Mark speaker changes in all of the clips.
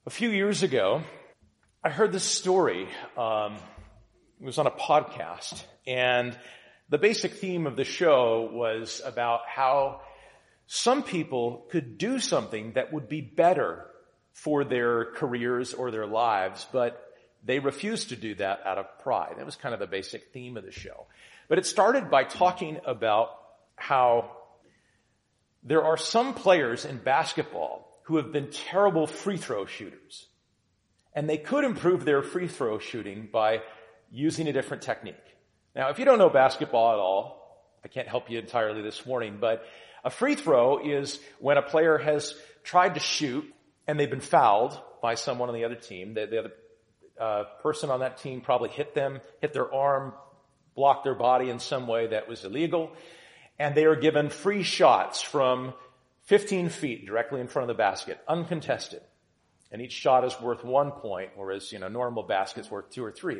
Speaker 1: A few years ago, I heard this story. It was on a podcast, and the basic theme of the show was about how some people could do something that would be better for their careers or their lives, but they refused to do that out of pride. That was kind of the basic theme of the show. But it started by talking about how there are some players in basketball who have been terrible free throw shooters. And they could improve their free throw shooting by using a different technique. Now, if you don't know basketball at all, I can't help you entirely this morning, but a free throw is when a player has tried to shoot and they've been fouled by someone on the other team. The other person on that team probably hit their arm, blocked their body in some way that was illegal, and they are given free shots from 15 feet directly in front of the basket, uncontested. And each shot is worth 1 point, whereas, normal basket's worth 2 or 3.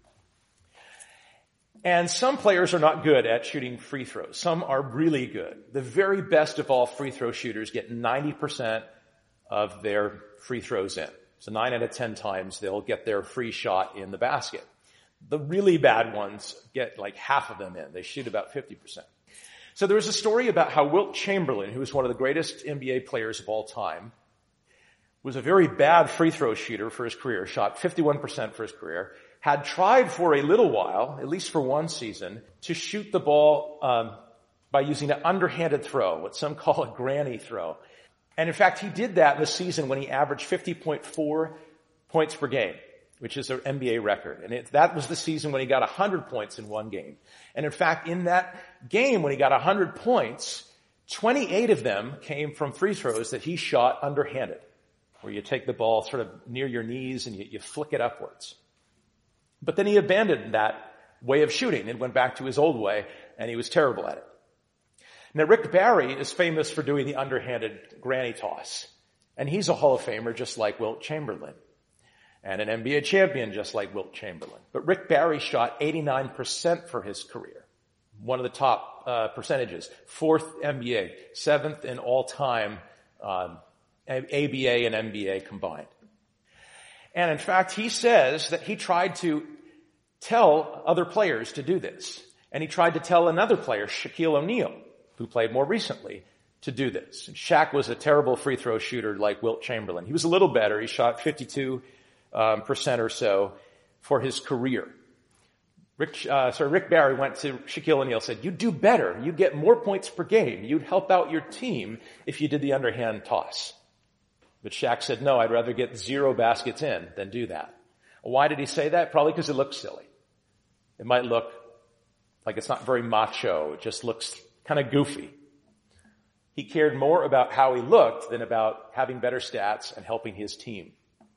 Speaker 1: And some players are not good at shooting free throws. Some are really good. The very best of all free throw shooters get 90% of their free throws in. So 9 out of 10 times they'll get their free shot in the basket. The really bad ones get like half of them in. They shoot about 50%. So there was a story about how Wilt Chamberlain, who was one of the greatest NBA players of all time, was a very bad free throw shooter for his career, shot 51% for his career, had tried for a little while, at least for one season, to shoot the ball by using an underhanded throw, what some call a granny throw. And in fact, he did that in the season when he averaged 50.4 points per game, which is an NBA record. And that was the season when he got 100 points in one game. And in fact, in that game when he got 100 points, 28 of them came from free throws that he shot underhanded, where you take the ball sort of near your knees and you flick it upwards. But then he abandoned that way of shooting and went back to his old way, and he was terrible at it. Now, Rick Barry is famous for doing the underhanded granny toss, and he's a Hall of Famer just like Wilt Chamberlain, and an NBA champion just like Wilt Chamberlain. But Rick Barry shot 89% for his career, one of the top percentages, 4th NBA, 7th in all-time ABA and NBA combined. And in fact, he says that he tried to tell other players to do this. And he tried to tell another player, Shaquille O'Neal, who played more recently, to do this. And Shaq was a terrible free throw shooter like Wilt Chamberlain. He was a little better. He shot 52% or so for his career. Rick Barry went to Shaquille O'Neal and said, "You'd do better. You'd get more points per game. You'd help out your team if you did the underhand toss." But Shaq said, "No, I'd rather get 0 baskets in than do that." Why did he say that? Probably because it looks silly. It might look like it's not very macho. It just looks kind of goofy. He cared more about how he looked than about having better stats and helping his team.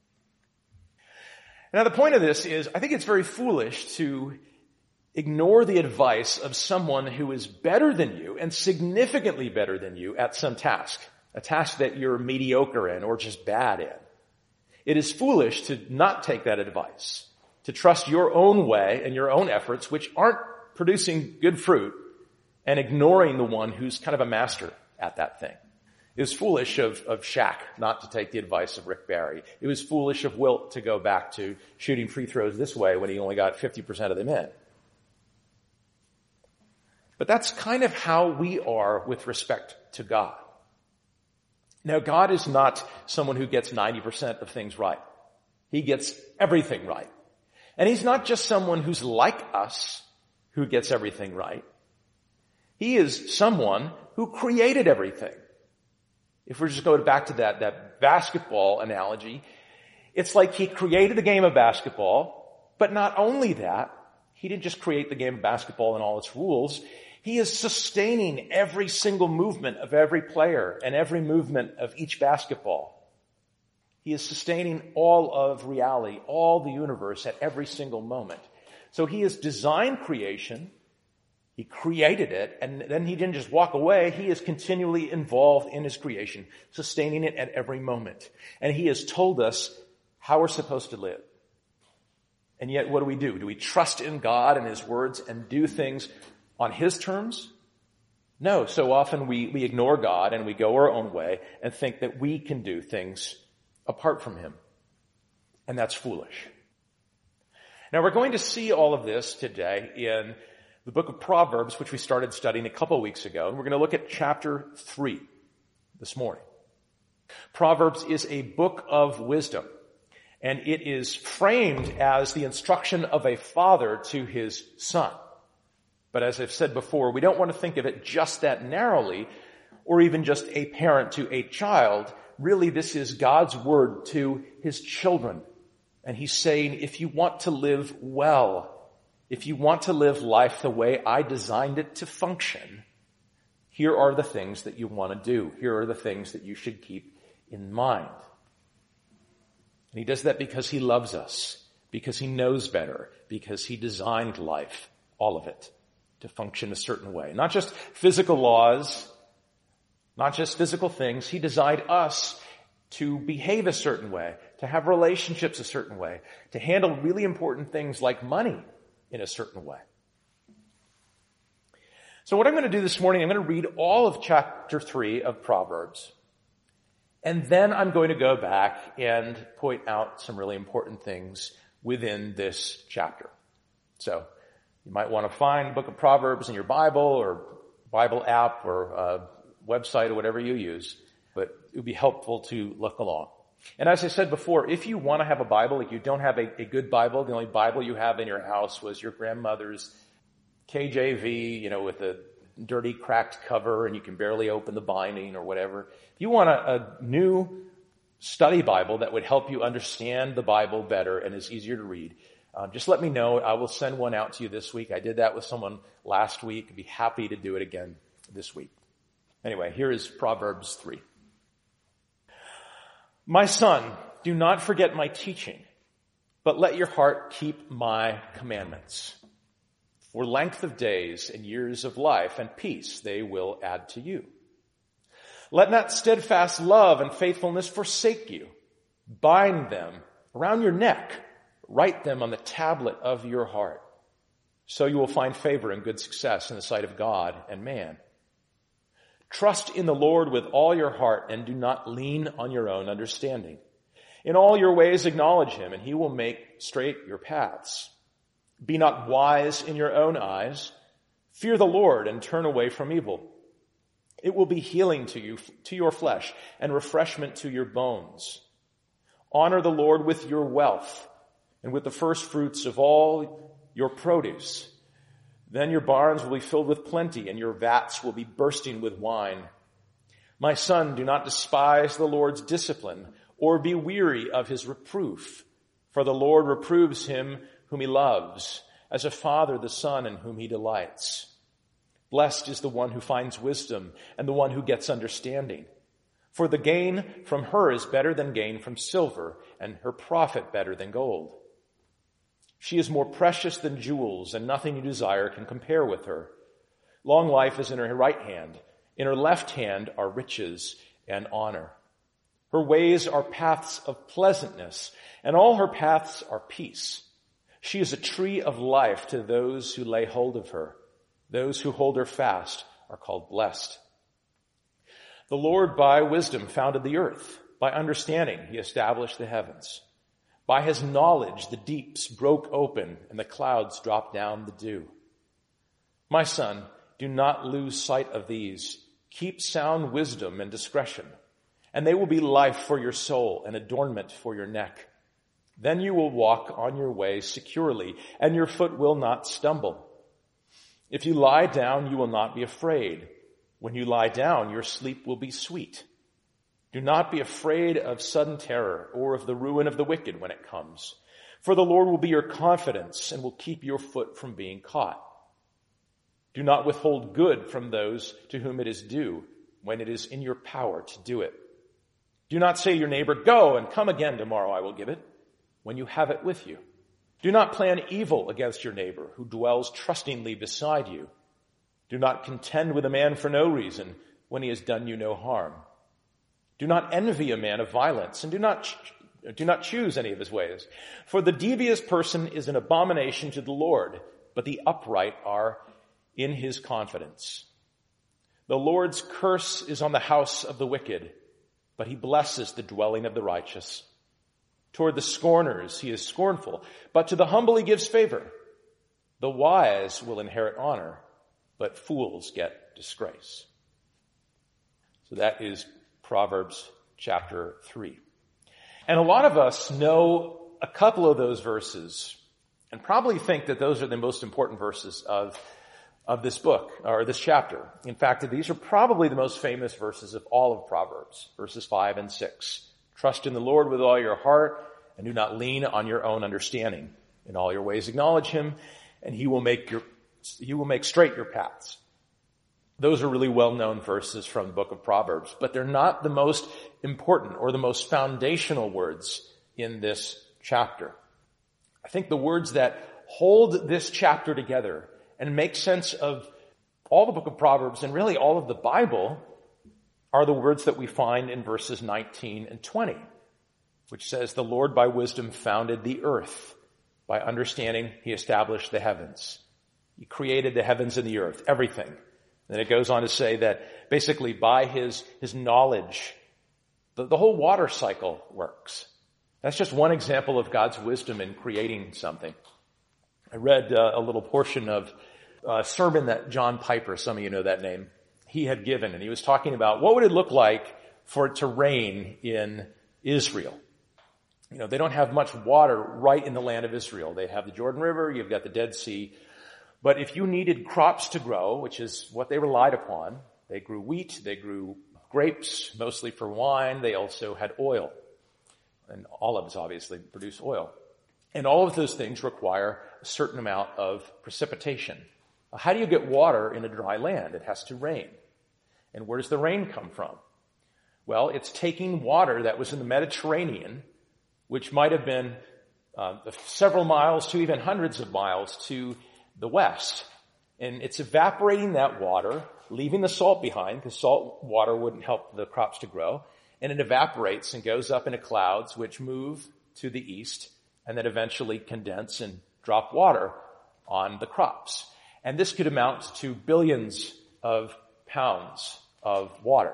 Speaker 1: Now, the point of this is, I think it's very foolish to ignore the advice of someone who is better than you and significantly better than you at some task, a task that you're mediocre in or just bad in. It is foolish to not take that advice, to trust your own way and your own efforts, which aren't producing good fruit, and ignoring the one who's kind of a master at that thing. It was foolish of Shaq not to take the advice of Rick Barry. It was foolish of Wilt to go back to shooting free throws this way when he only got 50% of them in. But that's kind of how we are with respect to God. Now, God is not someone who gets 90% of things right. He gets everything right. And he's not just someone who's like us who gets everything right. He is someone who created everything. If we're just going back to that basketball analogy, it's like he created the game of basketball, but not only that, he didn't just create the game of basketball and all its rules. He is sustaining every single movement of every player and every movement of each basketball. He is sustaining all of reality, all the universe at every single moment. So he has designed creation. He created it, and then he didn't just walk away. He is continually involved in his creation, sustaining it at every moment. And he has told us how we're supposed to live. And yet, what do? Do we trust in God and his words and do things on his terms? No, so often we ignore God and we go our own way and think that we can do things apart from him. And that's foolish. Now we're going to see all of this today in the book of Proverbs, which we started studying a couple weeks ago. And we're going to look at chapter 3 this morning. Proverbs is a book of wisdom, and it is framed as the instruction of a father to his son. But as I've said before, we don't want to think of it just that narrowly, or even just a parent to a child. Really, this is God's word to his children. And he's saying, if you want to live well, if you want to live life the way I designed it to function, here are the things that you want to do. Here are the things that you should keep in mind. And he does that because he loves us, because he knows better, because he designed life, all of it, to function a certain way. Not just physical laws, not just physical things. He designed us to behave a certain way, to have relationships a certain way, to handle really important things like money in a certain way. So what I'm going to do this morning, I'm going to read all of chapter 3 of Proverbs. And then I'm going to go back and point out some really important things within this chapter. So you might want to find the book of Proverbs in your Bible or Bible app or website or whatever you use. But it would be helpful to look along. And as I said before, if you want to have a Bible, if you don't have a good Bible, the only Bible you have in your house was your grandmother's KJV, with a dirty, cracked cover, and you can barely open the binding or whatever. If you want a new study Bible that would help you understand the Bible better and is easier to read, just let me know. I will send one out to you this week. I did that with someone last week. I'd be happy to do it again this week. Anyway, here is Proverbs 3. My son, do not forget my teaching, but let your heart keep my commandments. For length of days and years of life and peace they will add to you. Let not steadfast love and faithfulness forsake you. Bind them around your neck. Write them on the tablet of your heart. So you will find favor and good success in the sight of God and man. Trust in the Lord with all your heart and do not lean on your own understanding. In all your ways acknowledge him and he will make straight your paths. Be not wise in your own eyes. Fear the Lord and turn away from evil. It will be healing to you, to your flesh, and refreshment to your bones. Honor the Lord with your wealth and with the first fruits of all your produce. Then your barns will be filled with plenty, and your vats will be bursting with wine. My son, do not despise the Lord's discipline, or be weary of his reproof. For the Lord reproves him whom he loves, as a father the son in whom he delights. Blessed is the one who finds wisdom, and the one who gets understanding. For the gain from her is better than gain from silver, and her profit better than gold. She is more precious than jewels, and nothing you desire can compare with her. Long life is in her right hand. In her left hand are riches and honor. Her ways are paths of pleasantness, and all her paths are peace. She is a tree of life to those who lay hold of her. Those who hold her fast are called blessed. The Lord by wisdom founded the earth. By understanding he established the heavens. By his knowledge, the deeps broke open and the clouds dropped down the dew. My son, do not lose sight of these. Keep sound wisdom and discretion, and they will be life for your soul and adornment for your neck. Then you will walk on your way securely, and your foot will not stumble. If you lie down, you will not be afraid. When you lie down, your sleep will be sweet. Do not be afraid of sudden terror or of the ruin of the wicked when it comes. For the Lord will be your confidence and will keep your foot from being caught. Do not withhold good from those to whom it is due when it is in your power to do it. Do not say to your neighbor, go and come again tomorrow I will give it, when you have it with you. Do not plan evil against your neighbor who dwells trustingly beside you. Do not contend with a man for no reason when he has done you no harm. Do not envy a man of violence, and do not choose any of his ways. For the devious person is an abomination to the Lord, but the upright are in his confidence. The Lord's curse is on the house of the wicked, but he blesses the dwelling of the righteous. Toward the scorners he is scornful, but to the humble he gives favor. The wise will inherit honor, but fools get disgrace. So that is Proverbs chapter 3. And a lot of us know a couple of those verses and probably think that those are the most important verses of this book, or this chapter. In fact, these are probably the most famous verses of all of Proverbs, verses 5 and 6. Trust in the Lord with all your heart, and do not lean on your own understanding. In all your ways acknowledge him, and he will make straight your paths. Those are really well-known verses from the book of Proverbs, but they're not the most important or the most foundational words in this chapter. I think the words that hold this chapter together and make sense of all the book of Proverbs and really all of the Bible are the words that we find in verses 19 and 20, which says, the Lord by wisdom founded the earth. By understanding, he established the heavens. He created the heavens and the earth, everything. Then it goes on to say that basically by his knowledge, the whole water cycle works. That's just one example of God's wisdom in creating something. I read a little portion of a sermon that John Piper, some of you know that name, he had given, and he was talking about what would it look like for it to rain in Israel. You know, they don't have much water right in the land of Israel. They have the Jordan River, you've got the Dead Sea. But if you needed crops to grow, which is what they relied upon, they grew wheat, they grew grapes, mostly for wine. They also had oil. And olives obviously produce oil. And all of those things require a certain amount of precipitation. How do you get water in a dry land? It has to rain. And where does the rain come from? Well, it's taking water that was in the Mediterranean, which might have been several miles to even hundreds of miles to the west. And it's evaporating that water, leaving the salt behind, because salt water wouldn't help the crops to grow. And it evaporates and goes up into clouds, which move to the east, and then eventually condense and drop water on the crops. And this could amount to billions of pounds of water.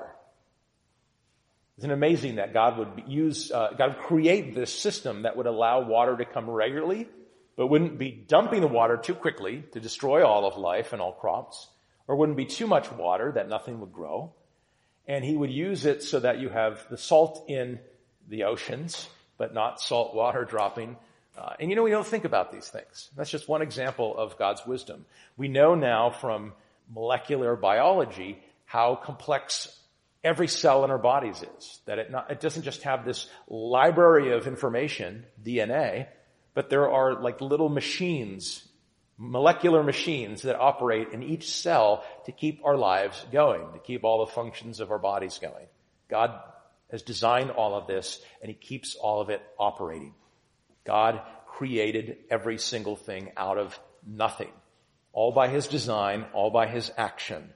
Speaker 1: Isn't it amazing that God would create this system that would allow water to come regularly, but wouldn't be dumping the water too quickly to destroy all of life and all crops, or wouldn't be too much water that nothing would grow. And he would use it so that you have the salt in the oceans, but not salt water dropping. And we don't think about these things. That's just one example of God's wisdom. We know now from molecular biology how complex every cell in our bodies is. That it doesn't just have this library of information, DNA, but there are like little machines, molecular machines that operate in each cell to keep our lives going, to keep all the functions of our bodies going. God has designed all of this, and he keeps all of it operating. God created every single thing out of nothing, all by his design, all by his action.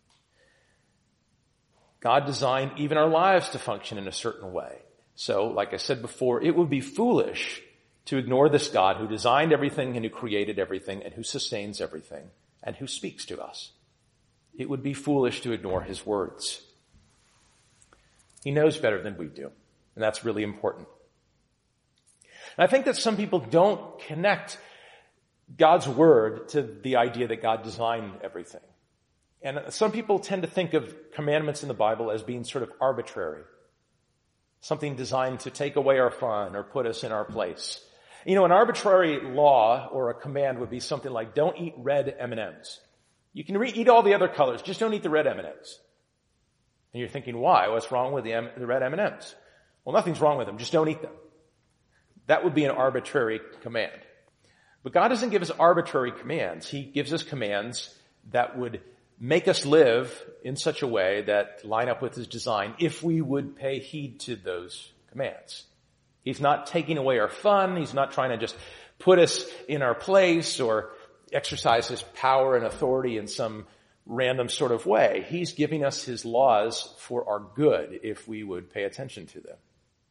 Speaker 1: God designed even our lives to function in a certain way. So, like I said before, it would be foolish to ignore this God who designed everything and who created everything and who sustains everything and who speaks to us. It would be foolish to ignore his words. He knows better than we do, and that's really important. And I think that some people don't connect God's word to the idea that God designed everything. And some people tend to think of commandments in the Bible as being sort of arbitrary, something designed to take away our fun or put us in our place. An arbitrary law or a command would be something like, don't eat red M&Ms. You can eat all the other colors, just don't eat the red M&Ms. And you're thinking, why? What's wrong with the red M&Ms? Well, nothing's wrong with them, just don't eat them. That would be an arbitrary command. But God doesn't give us arbitrary commands. He gives us commands that would make us live in such a way that line up with his design if we would pay heed to those commands. He's not taking away our fun. He's not trying to just put us in our place or exercise his power and authority in some random sort of way. He's giving us his laws for our good if we would pay attention to them.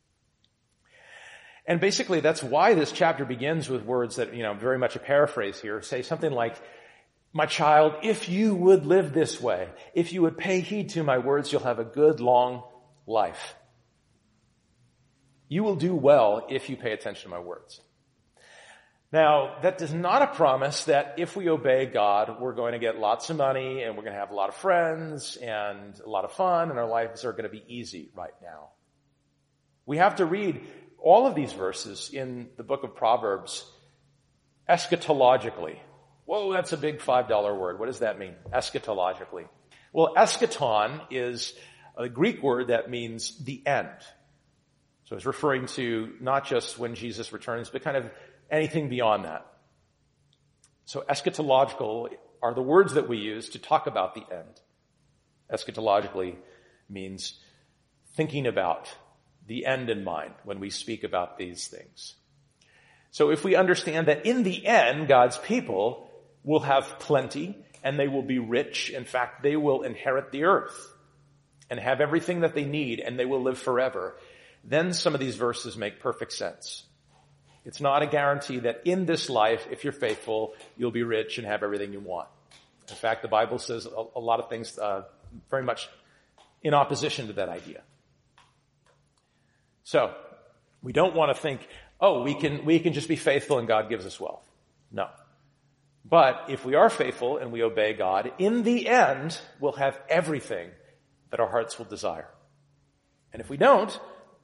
Speaker 1: And basically that's why this chapter begins with words that, very much a paraphrase here, say something like, my child, if you would live this way, if you would pay heed to my words, you'll have a good long life. You will do well if you pay attention to my words. Now, that is not a promise that if we obey God, we're going to get lots of money and we're going to have a lot of friends and a lot of fun and our lives are going to be easy right now. We have to read all of these verses in the book of Proverbs eschatologically. Whoa, that's a big $5 word. What does that mean? Eschatologically. Well, eschaton is a Greek word that means the end. So it's referring to not just when Jesus returns, but kind of anything beyond that. So eschatological are the words that we use to talk about the end. Eschatologically means thinking about the end in mind when we speak about these things. So if we understand that in the end, God's people will have plenty and they will be rich. In fact, they will inherit the earth and have everything that they need and they will live forever. Then some of these verses make perfect sense. It's not a guarantee that in this life, if you're faithful, you'll be rich and have everything you want. In fact, the Bible says a lot of things very much in opposition to that idea. So, we don't want to think, oh, we can just be faithful and God gives us wealth. No. But if we are faithful and we obey God, in the end, we'll have everything that our hearts will desire. And if we don't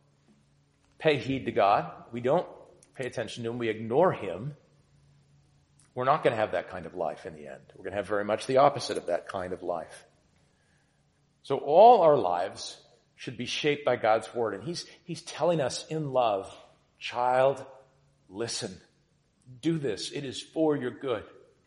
Speaker 1: pay heed to God, we don't pay attention to Him, we ignore Him, we're not going to have that kind of life in the end. We're going to have very much the opposite of that kind of life. So all our lives should be shaped by God's Word. And He's telling us in love, child, listen, do this. It is for your good.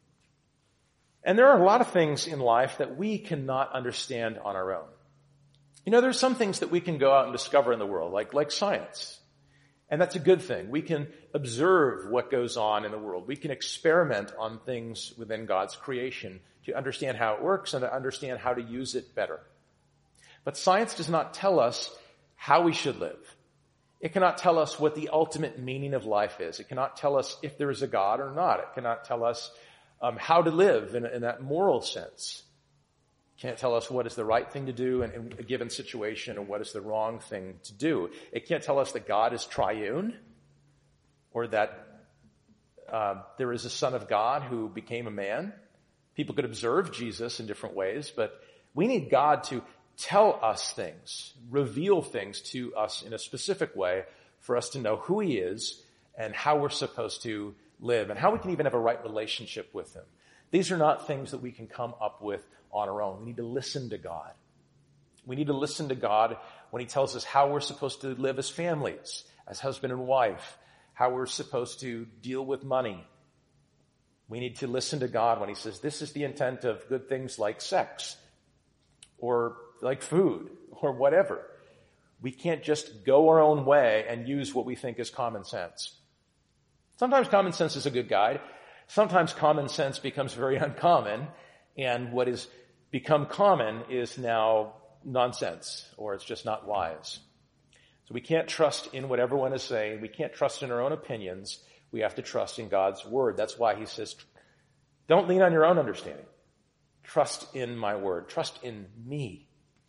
Speaker 1: And there are a lot of things in life that we cannot understand on our own. You know, there's some things that we can go out and discover in the world, like science. And that's a good thing. We can observe what goes on in the world. We can experiment on things within God's creation to understand how it works and to understand how to use it better. But science does not tell us how we should live. It cannot tell us what the ultimate meaning of life is. It cannot tell us if there is a God or not. It cannot tell us how to live in that moral sense. Can't tell us what is the right thing to do in a given situation and what is the wrong thing to do. It can't tell us that God is triune or that there is a Son of God who became a man. People could observe Jesus in different ways, but we need God to tell us things, reveal things to us in a specific way for us to know who He is and how we're supposed to live and how we can even have a right relationship with Him. These are not things that we can come up with on our own. We need to listen to God. We need to listen to God when He tells us how we're supposed to live as families, as husband and wife, how we're supposed to deal with money. We need to listen to God when He says, this is the intent of good things like sex or like food or whatever. We can't just go our own way and use what we think is common sense. Sometimes common sense is a good guide. Sometimes common sense becomes very uncommon, and what is become common is now nonsense, or it's just not wise. So we can't trust in what everyone is saying. We can't trust in our own opinions. We have to trust in God's Word. That's why He says, don't lean on your own understanding. Trust in my Word. Trust in me.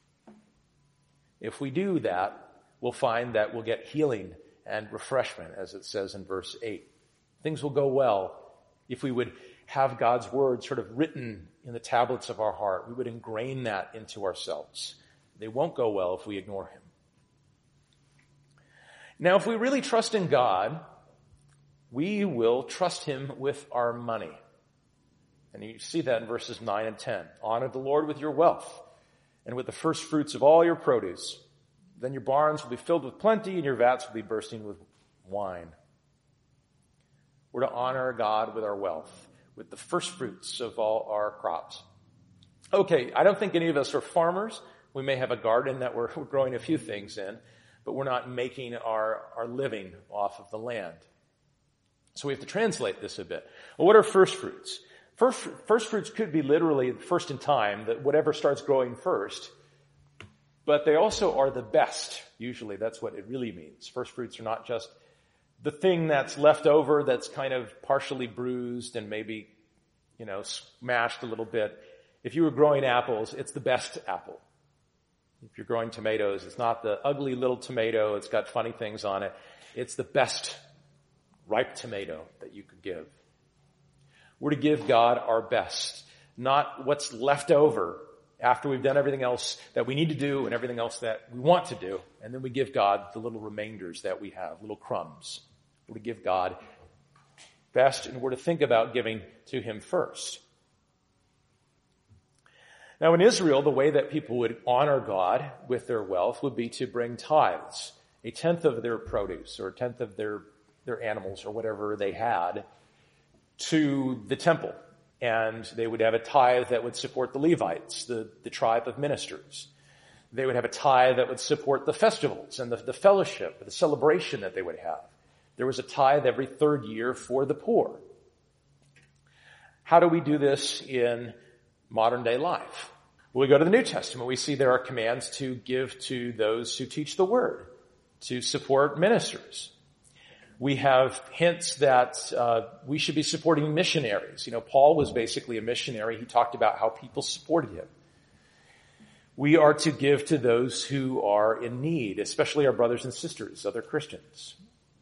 Speaker 1: If we do that, we'll find that we'll get healing and refreshment, as it says in verse 8. Things will go well if we would have God's Word sort of written in the tablets of our heart. We would ingrain that into ourselves. They won't go well if we ignore Him. Now, if we really trust in God, we will trust Him with our money. And you see that in verses 9 and 10. Honor the Lord with your wealth and with the first fruits of all your produce. Then your barns will be filled with plenty and your vats will be bursting with wine. We're to honor God with our wealth, with the first fruits of all our crops. Okay, I don't think any of us are farmers. We may have a garden that we're growing a few things in, but we're not making our living off of the land. So we have to translate this a bit. Well, what are first fruits? First fruits could be literally first in time, that whatever starts growing first, but they also are the best. Usually that's what it really means. First fruits are not just the thing that's left over that's kind of partially bruised and maybe, smashed a little bit. If you were growing apples, it's the best apple. If you're growing tomatoes, it's not the ugly little tomato. It's got funny things on it. It's the best ripe tomato that you could give. We're to give God our best, not what's left over after we've done everything else that we need to do and everything else that we want to do. And then we give God the little remainders that we have, little crumbs. We're to give God best, and we're to think about giving to him first. Now in Israel, the way that people would honor God with their wealth would be to bring tithes, a tenth of their produce or a tenth of their animals or whatever they had to the temple. And they would have a tithe that would support the Levites, the tribe of ministers. They would have a tithe that would support the festivals and the fellowship, the celebration that they would have. There was a tithe every third year for the poor. How do we do this in modern day life? When we go to the New Testament, we see there are commands to give to those who teach the word, to support ministers. We have hints that we should be supporting missionaries. Paul was basically a missionary. He talked about how people supported him. We are to give to those who are in need, especially our brothers and sisters, other Christians.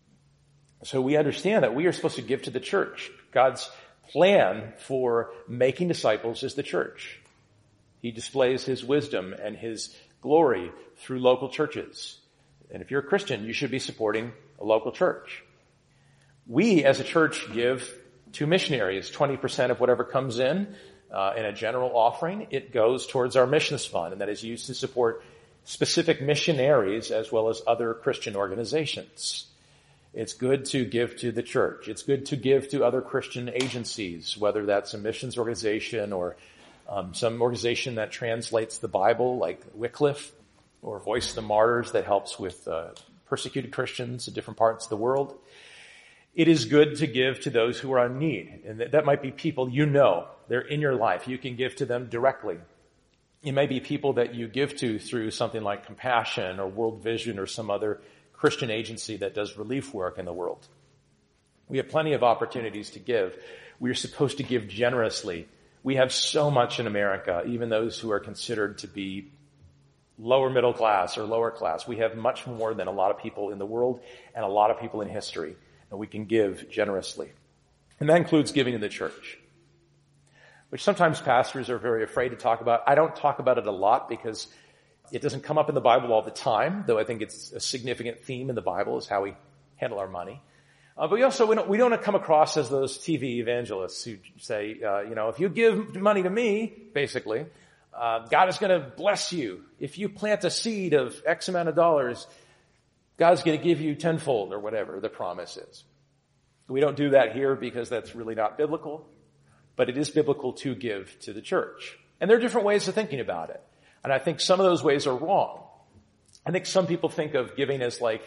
Speaker 1: So we understand that we are supposed to give to the church. God's plan for making disciples is the church. He displays his wisdom and his glory through local churches. And if you're a Christian, you should be supporting a local church. We as a church give to missionaries 20% of whatever comes in a general offering. It goes towards our missions fund, and that is used to support specific missionaries as well as other Christian organizations. It's good to give to the church. It's good to give to other Christian agencies, whether that's a missions organization or some organization that translates the Bible like Wycliffe, or Voice of the Martyrs that helps with persecuted Christians in different parts of the world. It is good to give to those who are in need. And that might be people they're in your life. You can give to them directly. It may be people that you give to through something like Compassion or World Vision or some other Christian agency that does relief work in the world. We have plenty of opportunities to give. We are supposed to give generously. We have so much in America, even those who are considered to be lower middle class or lower class. We have much more than a lot of people in the world and a lot of people in history. And we can give generously. And that includes giving to the church, which sometimes pastors are very afraid to talk about. I don't talk about it a lot because it doesn't come up in the Bible all the time, though I think it's a significant theme in the Bible is how we handle our money. But we don't come across as those TV evangelists who say, if you give money to me, basically, God is going to bless you. If you plant a seed of X amount of dollars, God's going to give you tenfold or whatever the promise is. We don't do that here because that's really not biblical, but it is biblical to give to the church. And there are different ways of thinking about it. And I think some of those ways are wrong. I think some people think of giving as like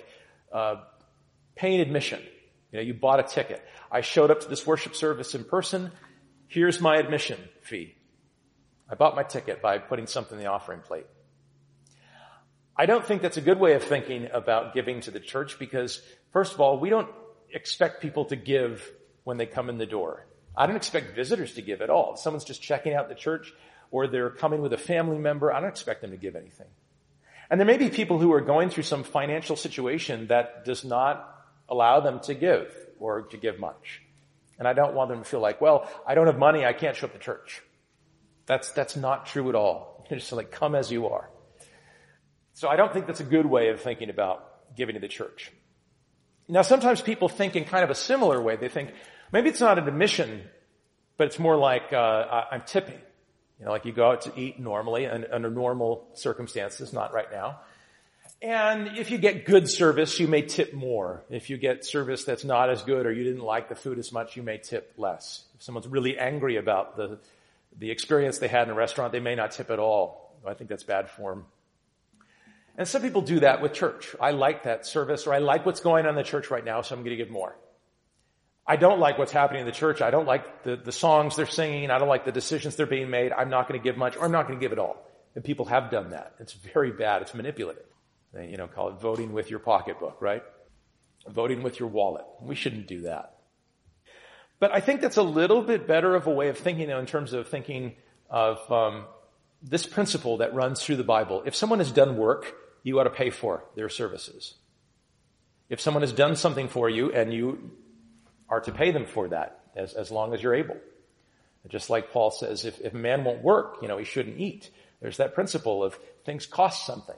Speaker 1: paying admission. You bought a ticket. I showed up to this worship service in person. Here's my admission fee. I bought my ticket by putting something in the offering plate. I don't think that's a good way of thinking about giving to the church because, first of all, we don't expect people to give when they come in the door. I don't expect visitors to give at all. If someone's just checking out the church or they're coming with a family member, I don't expect them to give anything. And there may be people who are going through some financial situation that does not allow them to give or to give much. And I don't want them to feel like, well, I don't have money, I can't show up to church. That's not true at all. You're just like, come as you are. So I don't think that's a good way of thinking about giving to the church. Now, sometimes people think in kind of a similar way. They think, maybe it's not an admission, but it's more like I'm tipping. Like you go out to eat normally and under normal circumstances, not right now. And if you get good service, you may tip more. If you get service that's not as good or you didn't like the food as much, you may tip less. If someone's really angry about the experience they had in a restaurant, they may not tip at all. I think that's bad form. And some people do that with church. I like that service, or I like what's going on in the church right now, so I'm going to give more. I don't like what's happening in the church. I don't like the songs they're singing. I don't like the decisions they're being made. I'm not going to give much, or I'm not going to give it all. And people have done that. It's very bad. It's manipulative. They, call it voting with your pocketbook, right? Voting with your wallet. We shouldn't do that. But I think that's a little bit better of a way of thinking in terms of thinking of this principle that runs through the Bible. If someone has done work, you ought to pay for their services. If someone has done something for you, and you are to pay them for that, as long as you're able. Just like Paul says, if a man won't work, he shouldn't eat. There's that principle of things cost something.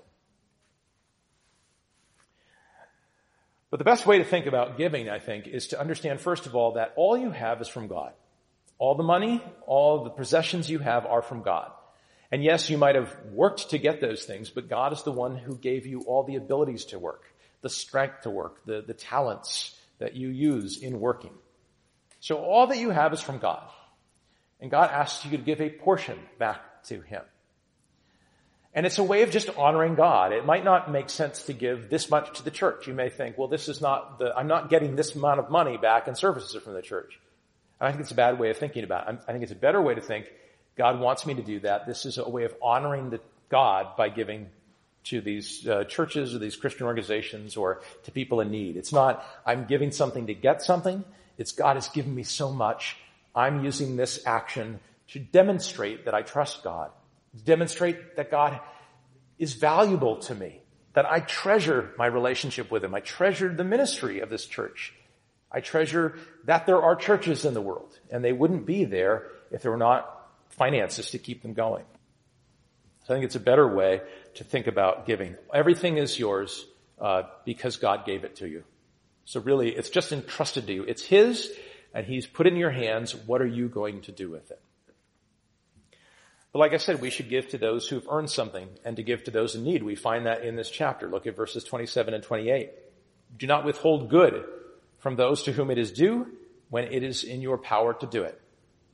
Speaker 1: But the best way to think about giving, I think, is to understand, first of all, that all you have is from God. All the money, all the possessions you have are from God. And yes, you might have worked to get those things, but God is the one who gave you all the abilities to work, the strength to work, the talents that you use in working. So all that you have is from God. And God asks you to give a portion back to Him. And it's a way of just honoring God. It might not make sense to give this much to the church. You may think, well, I'm not getting this amount of money back in services from the church. I think it's a bad way of thinking about it. I think it's a better way to think, God wants me to do that. This is a way of honoring God by giving to these churches or these Christian organizations or to people in need. It's not, I'm giving something to get something. It's God has given me so much. I'm using this action to demonstrate that I trust God. Demonstrate that God is valuable to me, that I treasure my relationship with Him. I treasure the ministry of this church. I treasure that there are churches in the world, and they wouldn't be there if there were not finances to keep them going. So I think it's a better way to think about giving. Everything is yours because God gave it to you. So really, it's just entrusted to you. It's His, and He's put it in your hands. What are you going to do with it? But like I said, we should give to those who've earned something and to give to those in need. We find that in this chapter. Look at verses 27 and 28. Do not withhold good from those to whom it is due when it is in your power to do it.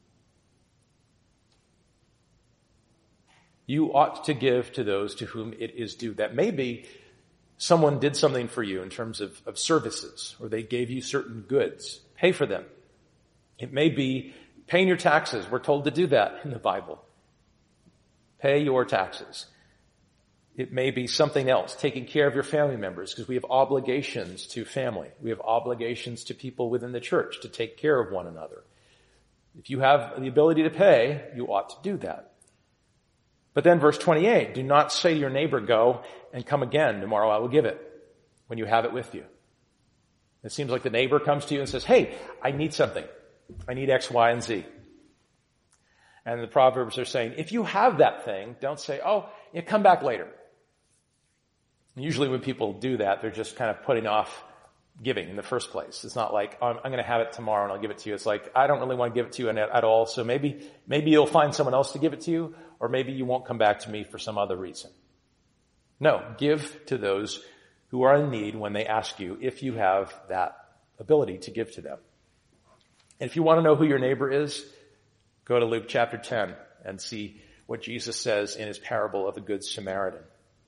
Speaker 1: You ought to give to those to whom it is due. That may be someone did something for you in terms of services, or they gave you certain goods. Pay for them. It may be paying your taxes. We're told to do that in the Bible. Pay your taxes. It may be something else, taking care of your family members, because we have obligations to family. We have obligations to people within the church to take care of one another. If you have the ability to pay, you ought to do that. But then verse 28, do not say to your neighbor, go and come again, tomorrow I will give it, when you have it with you. It seems like the neighbor comes to you and says, hey, I need something. I need X, Y, and Z. And the Proverbs are saying, if you have that thing, don't say, come back later. And usually when people do that, they're just kind of putting off giving in the first place. It's not like, I'm going to have it tomorrow and I'll give it to you. It's like, I don't really want to give it to you at all. So maybe you'll find someone else to give it to you, or maybe you won't come back to me for some other reason. No, give to those who are in need when they ask you, if you have that ability to give to them. And if you want to know who your neighbor is, go to Luke chapter 10 and see what Jesus says in his parable of the Good Samaritan.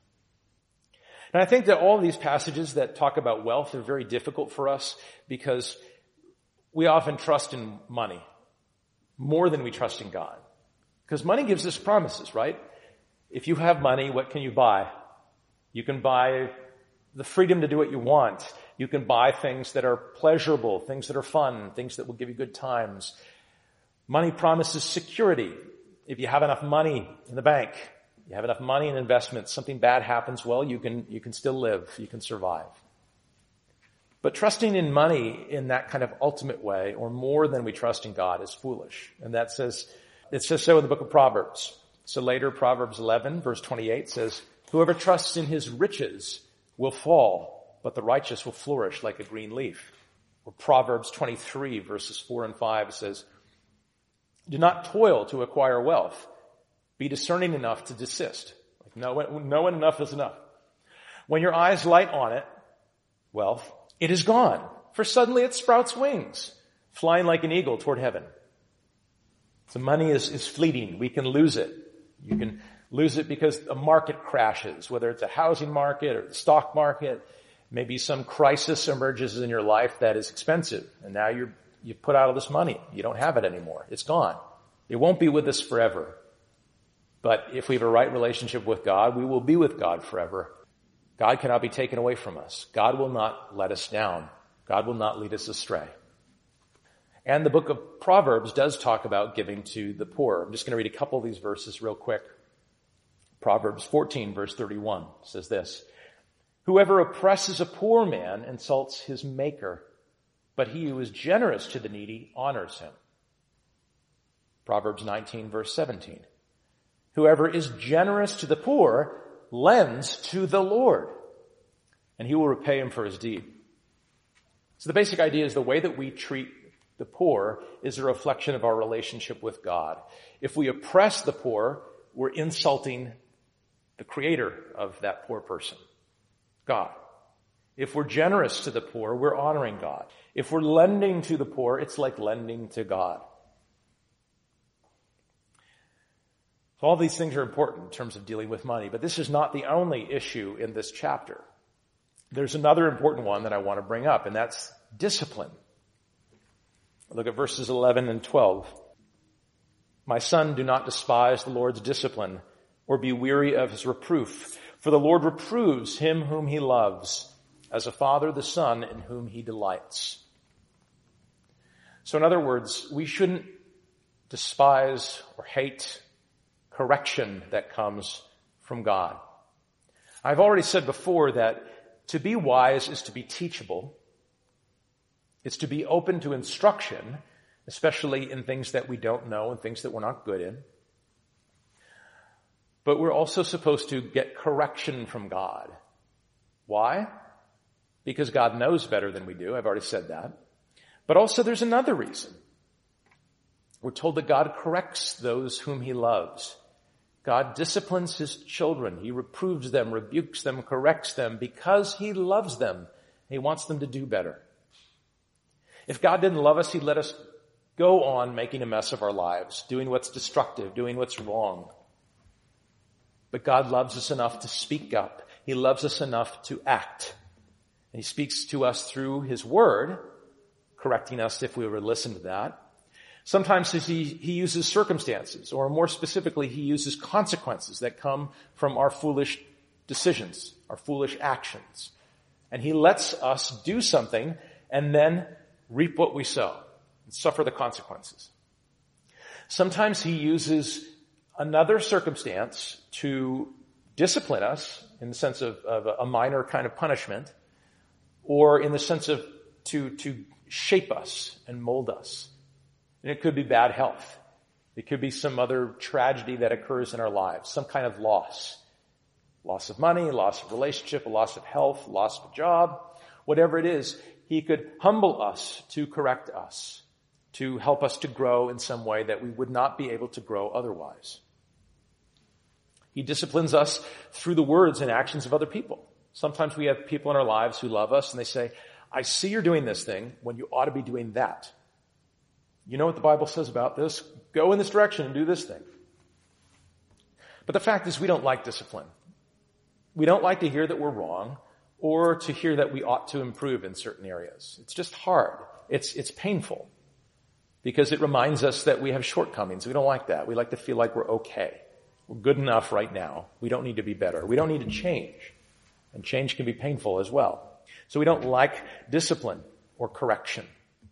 Speaker 1: And I think that all of these passages that talk about wealth are very difficult for us because we often trust in money more than we trust in God. Because money gives us promises, right? If you have money, what can you buy? You can buy the freedom to do what you want. You can buy things that are pleasurable, things that are fun, things that will give you good times. Money promises security. If you have enough money in the bank, you have enough money in investments, something bad happens, well, you can still live, you can survive. But trusting in money in that kind of ultimate way, or more than we trust in God, is foolish. And it says so in the book of Proverbs. So later, Proverbs 11, verse 28 says, whoever trusts in his riches will fall, but the righteous will flourish like a green leaf. Or Proverbs 23, verses 4 and 5 says, do not toil to acquire wealth. Be discerning enough to desist. Knowing enough is enough. When your eyes light on it, wealth, it is gone. For suddenly it sprouts wings, flying like an eagle toward heaven. So money is fleeting. We can lose it. You can lose it because a market crashes, whether it's a housing market or the stock market. Maybe some crisis emerges in your life that is expensive, and now you've put out all this money. You don't have it anymore. It's gone. It won't be with us forever. But if we have a right relationship with God, we will be with God forever. God cannot be taken away from us. God will not let us down. God will not lead us astray. And the book of Proverbs does talk about giving to the poor. I'm just going to read a couple of these verses real quick. Proverbs 14, verse 31 says this, "Whoever oppresses a poor man insults his maker, but he who is generous to the needy honors him." Proverbs 19, verse 17, "Whoever is generous to the poor lends to the Lord, and he will repay him for his deed." So the basic idea is the way that we treat the poor is a reflection of our relationship with God. If we oppress the poor, we're insulting the creator of that poor person, God. If we're generous to the poor, we're honoring God. If we're lending to the poor, it's like lending to God. So all these things are important in terms of dealing with money, but this is not the only issue in this chapter. There's another important one that I want to bring up, and that's discipline. Look at verses 11 and 12. "My son, do not despise the Lord's discipline, or be weary of his reproof. For the Lord reproves him whom he loves, as a father the son in whom he delights." So in other words, we shouldn't despise or hate correction that comes from God. I've already said before that to be wise is to be teachable. It's to be open to instruction, especially in things that we don't know and things that we're not good in. But we're also supposed to get correction from God. Why? Because God knows better than we do. I've already said that. But also there's another reason. We're told that God corrects those whom he loves. God disciplines his children. He reproves them, rebukes them, corrects them because he loves them. He wants them to do better. If God didn't love us, he'd let us go on making a mess of our lives, doing what's destructive, doing what's wrong. But God loves us enough to speak up. He loves us enough to act. And he speaks to us through his word, correcting us if we were to listen to that. Sometimes he uses circumstances, or more specifically, he uses consequences that come from our foolish decisions, our foolish actions. And he lets us do something and then reap what we sow and suffer the consequences. Sometimes he uses another circumstance to discipline us in the sense of a minor kind of punishment, or in the sense of to shape us and mold us. And it could be bad health. It could be some other tragedy that occurs in our lives, some kind of loss. Loss of money, loss of relationship, a loss of health, loss of a job, whatever it is. He could humble us to correct us, to help us to grow in some way that we would not be able to grow otherwise. He disciplines us through the words and actions of other people. Sometimes we have people in our lives who love us and they say, "I see you're doing this thing when you ought to be doing that. You know what the Bible says about this? Go in this direction and do this thing." But the fact is we don't like discipline. We don't like to hear that we're wrong or to hear that we ought to improve in certain areas. It's just hard. It's painful because it reminds us that we have shortcomings. We don't like that. We like to feel like we're okay. We're good enough right now. We don't need to be better. We don't need to change. And change can be painful as well. So we don't like discipline or correction.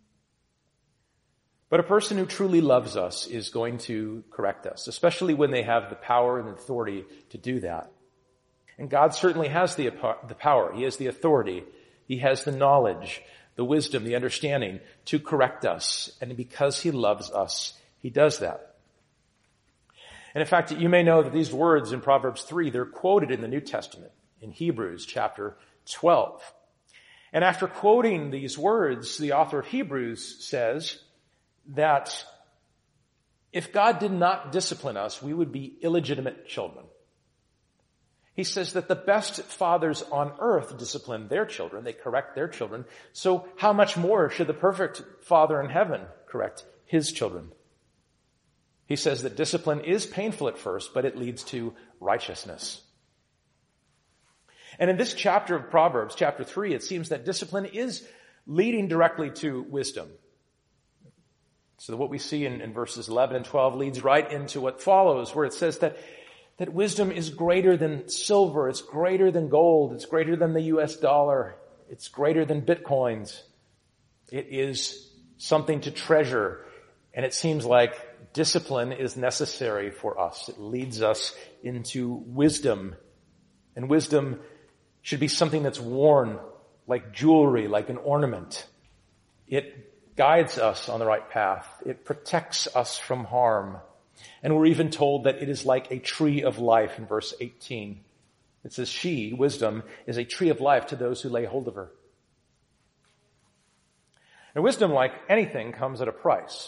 Speaker 1: But a person who truly loves us is going to correct us, especially when they have the power and the authority to do that. And God certainly has the power. He has the authority. He has the knowledge, the wisdom, the understanding to correct us. And because he loves us, he does that. And in fact, you may know that these words in Proverbs 3, they're quoted in the New Testament in Hebrews chapter 12. And after quoting these words, the author of Hebrews says that if God did not discipline us, we would be illegitimate children. He says that the best fathers on earth discipline their children. They correct their children. So how much more should the perfect Father in heaven correct his children? He says that discipline is painful at first, but it leads to righteousness. And in this chapter of Proverbs, chapter 3, it seems that discipline is leading directly to wisdom. So what we see in verses 11 and 12 leads right into what follows, where it says that wisdom is greater than silver, it's greater than gold, it's greater than the US dollar, it's greater than bitcoins. It is something to treasure, and it seems like discipline is necessary for us. It leads us into wisdom. And wisdom should be something that's worn like jewelry, like an ornament. It guides us on the right path. It protects us from harm. And we're even told that it is like a tree of life in verse 18. It says, she, wisdom, is a tree of life to those who lay hold of her. And wisdom, like anything, comes at a price.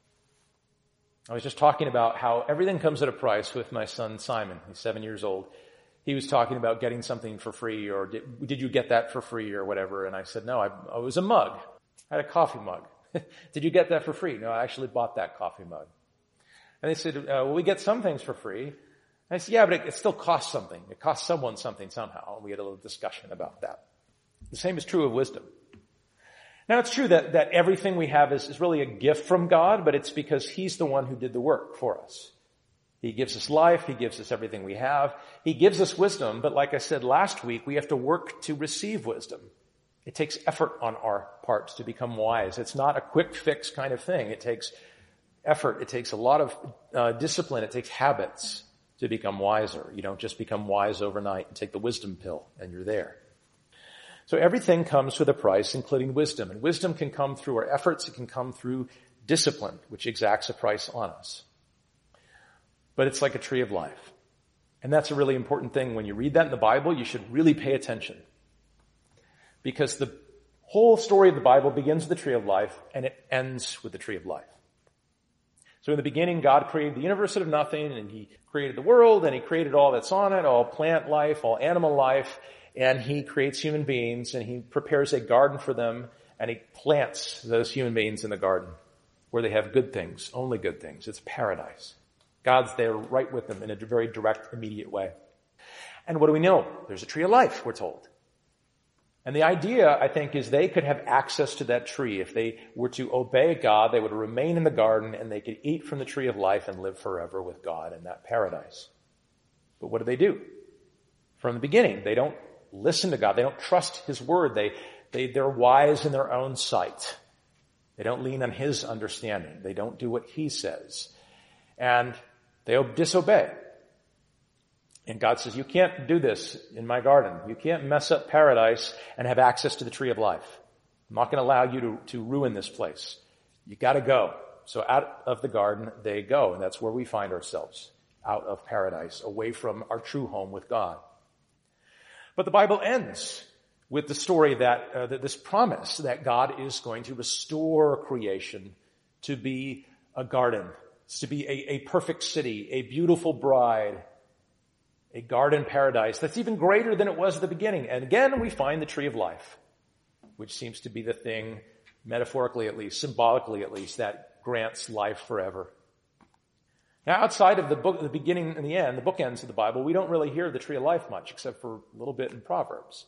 Speaker 1: I was just talking about how everything comes at a price with my son Simon. He's 7 years old. He was talking about getting something for free, or did you get that for free or whatever? And I said, no, it was a mug. I had a coffee mug. Did you get that for free? No, I actually bought that coffee mug. And they said, well, we get some things for free. And I said, yeah, but it still costs something. It costs someone something somehow. And we had a little discussion about that. The same is true of wisdom. Now, it's true that everything we have is really a gift from God, but it's because He's the one who did the work for us. He gives us life. He gives us everything we have. He gives us wisdom, but like I said last week, we have to work to receive wisdom. It takes effort on our parts to become wise. It's not a quick fix kind of thing. It takes effort. It takes a lot of discipline. It takes habits to become wiser. You don't just become wise overnight and take the wisdom pill and you're there. So everything comes with a price, including wisdom. And wisdom can come through our efforts. It can come through discipline, which exacts a price on us. But it's like a tree of life. And that's a really important thing. When you read that in the Bible, you should really pay attention. Because the whole story of the Bible begins with the tree of life, and it ends with the tree of life. So in the beginning, God created the universe out of nothing, and He created the world, and He created all that's on it, all plant life, all animal life, and He creates human beings, and He prepares a garden for them, and He plants those human beings in the garden where they have good things, only good things. It's paradise. God's there right with them in a very direct, immediate way. And what do we know? There's a tree of life, we're told. And the idea, I think, is they could have access to that tree. If they were to obey God, they would remain in the garden and they could eat from the tree of life and live forever with God in that paradise. But what do? From the beginning, they don't listen to God. They don't trust His word. They're wise in their own sight. They don't lean on His understanding. They don't do what He says. And they disobey. And God says, you can't do this in my garden. You can't mess up paradise and have access to the tree of life. I'm not going to allow you to ruin this place. You got to go. So out of the garden they go. And that's where we find ourselves, out of paradise, away from our true home with God. But the Bible ends with the story that this promise that God is going to restore creation to be a garden, to be a perfect city, a beautiful bride, a garden paradise that's even greater than it was at the beginning. And again, we find the tree of life, which seems to be the thing, metaphorically at least, symbolically at least, that grants life forever. Now, outside of the beginning and the end, the bookends of the Bible, we don't really hear the tree of life much, except for a little bit in Proverbs.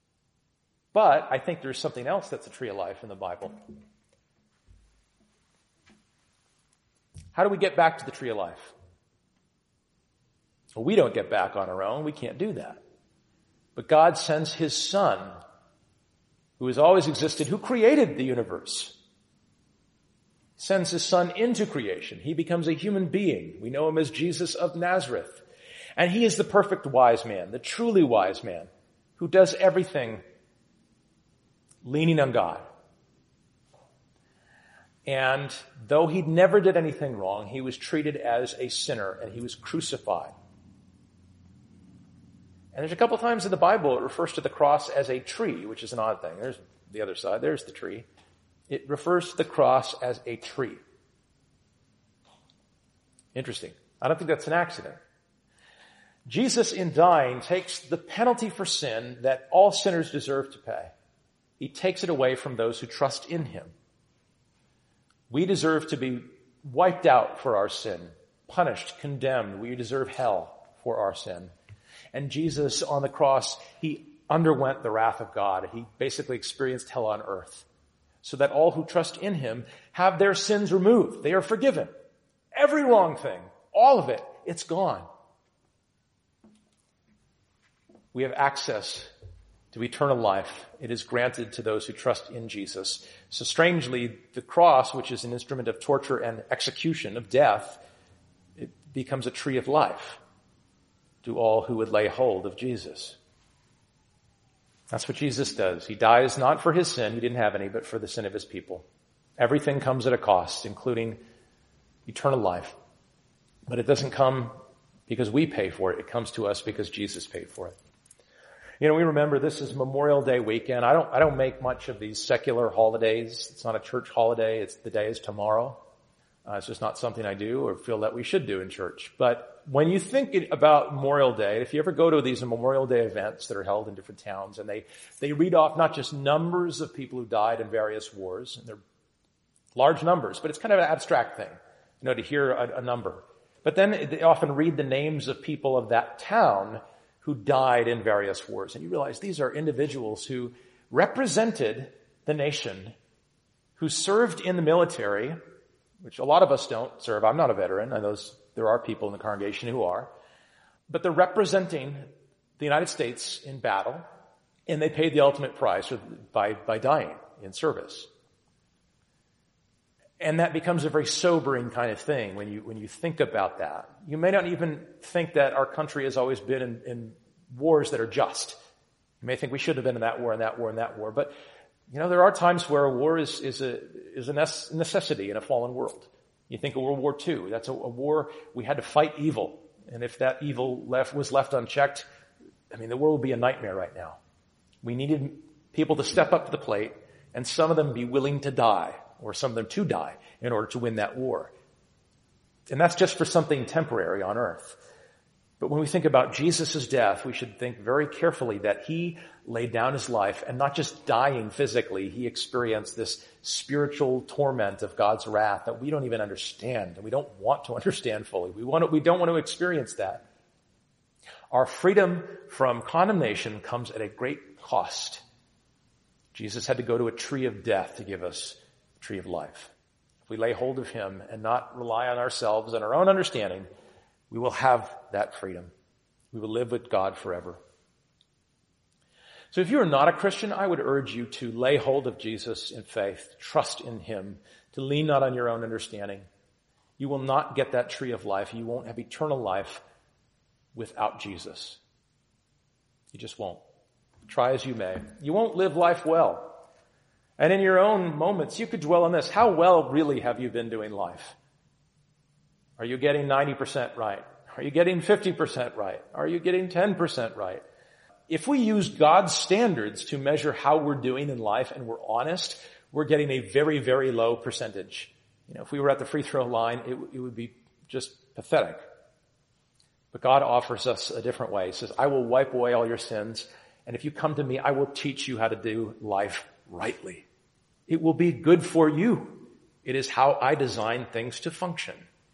Speaker 1: But I think there's something else that's a tree of life in the Bible. How do we get back to the tree of life? Well, we don't get back on our own. We can't do that. But God sends His Son, who has always existed, who created the universe. Sends His Son into creation. He becomes a human being. We know Him as Jesus of Nazareth. And He is the perfect wise man, the truly wise man, who does everything leaning on God. And though He never did anything wrong, He was treated as a sinner and He was crucified. And there's a couple times in the Bible it refers to the cross as a tree, which is an odd thing. There's the other side. There's the tree. It refers to the cross as a tree. Interesting. I don't think that's an accident. Jesus, in dying, takes the penalty for sin that all sinners deserve to pay. He takes it away from those who trust in Him. We deserve to be wiped out for our sin, punished, condemned. We deserve hell for our sin. And Jesus on the cross, He underwent the wrath of God. He basically experienced hell on earth so that all who trust in Him have their sins removed. They are forgiven. Every wrong thing, all of it, it's gone. We have access to eternal life. It is granted to those who trust in Jesus. So strangely, the cross, which is an instrument of torture and execution, of death, it becomes a tree of life to all who would lay hold of Jesus. That's what Jesus does. He dies not for his sin, he didn't have any, but for the sin of his people. Everything comes at a cost, including eternal life. But it doesn't come because we pay for it. It comes to us because Jesus paid for it. We remember this is Memorial Day weekend. I don't make much of these secular holidays. It's not a church holiday. The day is tomorrow. It's just not something I do or feel that we should do in church. But when you think about Memorial Day, if you ever go to these Memorial Day events that are held in different towns, and they read off not just numbers of people who died in various wars, and they're large numbers, but it's kind of an abstract thing, to hear a number. But then they often read the names of people of that town who died in various wars. And you realize these are individuals who represented the nation, who served in the military, which a lot of us don't serve. I'm not a veteran. I know there are people in the congregation who are. But they're representing the United States in battle, and they paid the ultimate price by dying in service. And that becomes a very sobering kind of thing when you think about that. You may not even think that our country has always been in wars that are just. You may think we should have been in that war and that war and that war. But, there are times where a war is a necessity in a fallen world. You think of World War II. That's a war we had to fight evil. And if that evil was left unchecked, the world would be a nightmare right now. We needed people to step up to the plate, and some of them be willing to die, or some of them to die, in order to win that war. And that's just for something temporary on earth. But when we think about Jesus' death, we should think very carefully that he laid down his life, and not just dying physically, he experienced this spiritual torment of God's wrath that we don't even understand, and we don't want to understand fully. We don't want to experience that. Our freedom from condemnation comes at a great cost. Jesus had to go to a tree of death to give us a tree of life. If we lay hold of him and not rely on ourselves and our own understanding, we will have that freedom. We will live with God forever. So if you are not a Christian, I would urge you to lay hold of Jesus in faith, trust in him, to lean not on your own understanding. You will not get that tree of life. You won't have eternal life without Jesus. You just won't. Try as you may. You won't live life well. And in your own moments, you could dwell on this. How well really have you been doing life? Are you getting 90% right? Are you getting 50% right? Are you getting 10% right? If we use God's standards to measure how we're doing in life and we're honest, we're getting a very, very low percentage. If we were at the free throw line, it would be just pathetic. But God offers us a different way. He says, I will wipe away all your sins, and if you come to me, I will teach you how to do life rightly. It will be good for you. It is how I design things to function.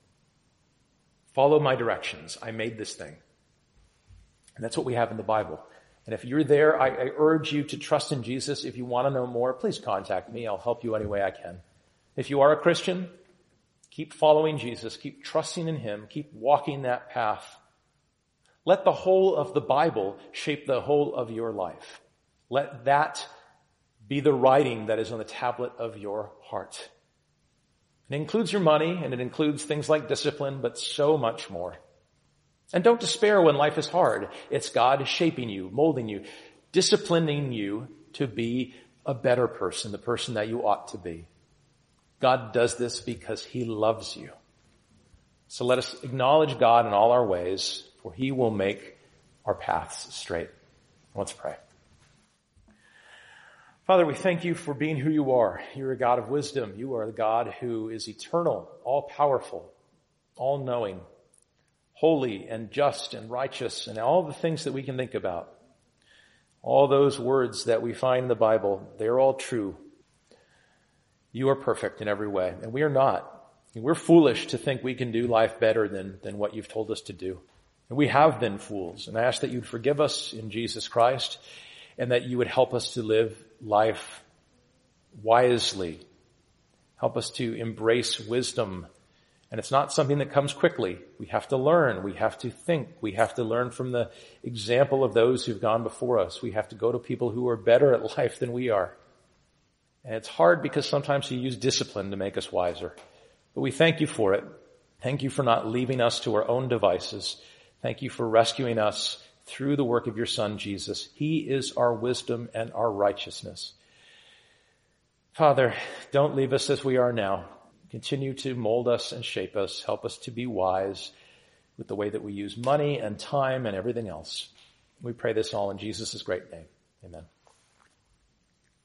Speaker 1: Follow my directions. I made this thing. And that's what we have in the Bible. And if you're there, I urge you to trust in Jesus. If you want to know more, please contact me. I'll help you any way I can. If you are a Christian, keep following Jesus. Keep trusting in him. Keep walking that path. Let the whole of the Bible shape the whole of your life. Let that be the writing that is on the tablet of your heart. It includes your money, and it includes things like discipline, but so much more. And don't despair when life is hard. It's God shaping you, molding you, disciplining you to be a better person, the person that you ought to be. God does this because he loves you. So let us acknowledge God in all our ways, for he will make our paths straight. Let's pray. Father, we thank you for being who you are. You're a God of wisdom. You are the God who is eternal, all-powerful, all-knowing, holy and just and righteous, and all the things that we can think about. All those words that we find in the Bible, they're all true. You are perfect in every way, and we are not. We're foolish to think we can do life better than what you've told us to do. And we have been fools, and I ask that you'd forgive us in Jesus Christ, and that you would help us to live life wisely. Help us to embrace wisdom And it's not something that comes quickly. We have to learn. We have to think. We have to learn from the example of those who've gone before us. We have to go to people who are better at life than we are. And it's hard because sometimes you use discipline to make us wiser. But we thank you for it. Thank you for not leaving us to our own devices. Thank you for rescuing us through the work of your Son, Jesus. He is our wisdom and our righteousness. Father, don't leave us as we are now. Continue to mold us and shape us. Help us to be wise with the way that we use money and time and everything else. We pray this all in Jesus' great name. Amen.